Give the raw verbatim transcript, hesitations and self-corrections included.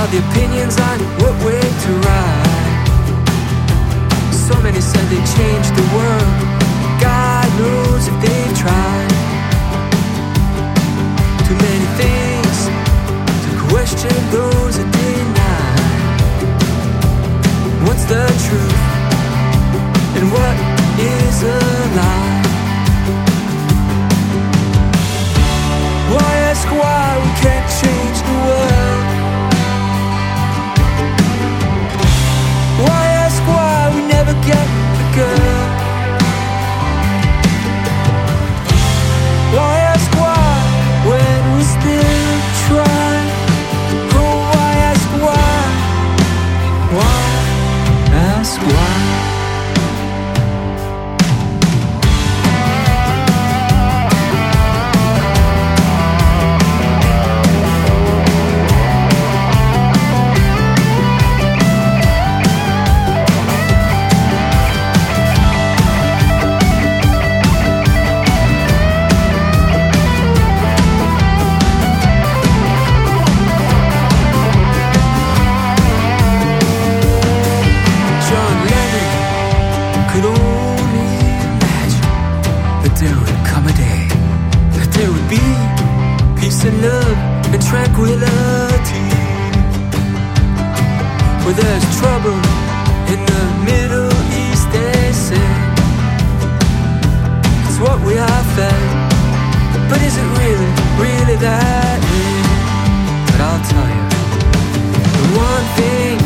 the opinions on what way to ride. So many said they changed the world. God knows if they tried. Too many things to question those that deny. What's the truth and what is a lie? Why ask why we can't change the world? Why ask why we never get the girl? Why ask why when we still try? Oh, why ask why? Why ask why? And love and tranquility. Where there's trouble in the Middle East, they say it's what we are fed. But is it really, really that way? But I'll tell you the one thing